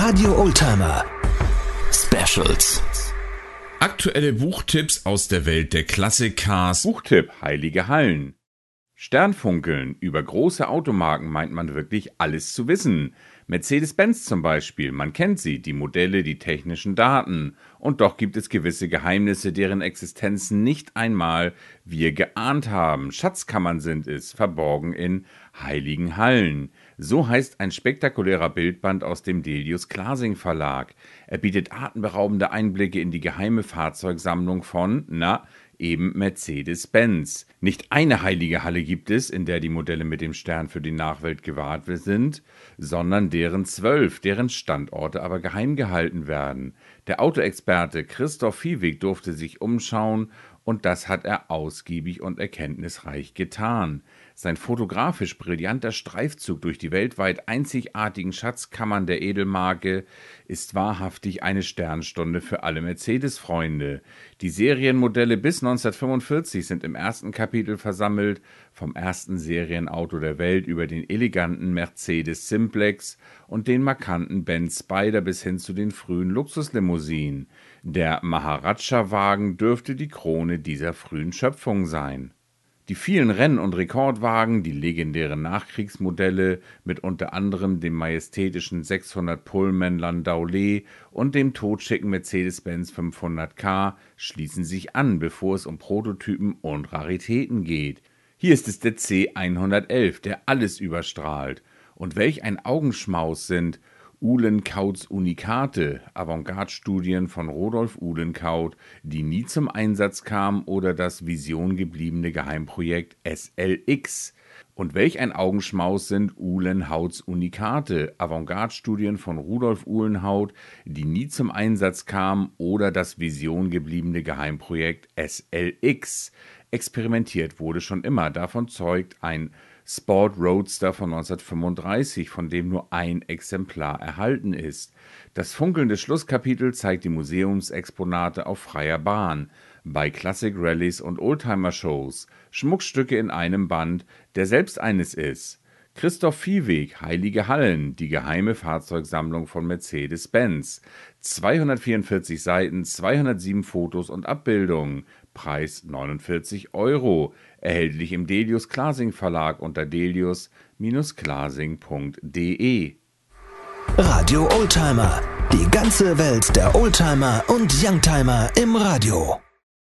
Radio Oldtimer Specials. Aktuelle Buchtipps aus der Welt der Classic-Cars. Buchtipp: Heilige Hallen. Sternfunkeln. Über große Automarken meint man wirklich alles zu wissen. Mercedes-Benz zum Beispiel, man kennt sie, die Modelle, die technischen Daten. Und doch gibt es gewisse Geheimnisse, deren Existenzen nicht einmal wir geahnt haben. Schatzkammern sind es, verborgen in heiligen Hallen. So heißt ein spektakulärer Bildband aus dem Delius Glasing Verlag. Er bietet atemberaubende Einblicke in die geheime Fahrzeugsammlung von, eben Mercedes-Benz. Nicht eine heilige Halle gibt es, in der die Modelle mit dem Stern für die Nachwelt gewahrt sind, sondern deren 12, deren Standorte aber geheim gehalten werden. Der Autoexperte Christoph Viehweg durfte sich umschauen und das hat er ausgiebig und erkenntnisreich getan. Sein fotografisch brillanter Streifzug durch die weltweit einzigartigen Schatzkammern der Edelmarke ist wahrhaftig eine Sternstunde für alle Mercedes-Freunde. Die Serienmodelle bis 1945 sind im ersten Kapitel versammelt, vom ersten Serienauto der Welt über den eleganten Mercedes Simplex und den markanten Benz Spider bis hin zu den frühen Luxuslimousinen. Der Maharaja-Wagen dürfte die Krone dieser frühen Schöpfung sein. Die vielen Renn- und Rekordwagen, die legendären Nachkriegsmodelle mit unter anderem dem majestätischen 600 Pullman Landaulet und dem totschicken Mercedes-Benz 500K schließen sich an, bevor es um Prototypen und Raritäten geht. Hier ist es der C111, der alles überstrahlt. Und welch ein Augenschmaus sind Uhlenkauts Unikate, Avantgarde-Studien von Rodolf Uhlenkaut, die nie zum Einsatz kamen, oder das Vision gebliebene Geheimprojekt SLX. Und welch ein Augenschmaus sind Uhlenhauts Unikate, Avantgarde-Studien von Rudolf Uhlenhaut, die nie zum Einsatz kamen, oder das Vision gebliebene Geheimprojekt SLX. Experimentiert wurde schon immer, davon zeugt ein Sport Roadster von 1935, von dem nur ein Exemplar erhalten ist. Das funkelnde Schlusskapitel zeigt die Museumsexponate auf freier Bahn, bei Classic Rallyes und Oldtimer-Shows, Schmuckstücke in einem Band, der selbst eines ist. Christoph Viehweg, Heilige Hallen, die geheime Fahrzeugsammlung von Mercedes-Benz. 244 Seiten, 207 Fotos und Abbildungen. Preis 49 €. Erhältlich im Delius Glasing Verlag unter delius-glasing.de. Radio Oldtimer. Die ganze Welt der Oldtimer und Youngtimer im Radio.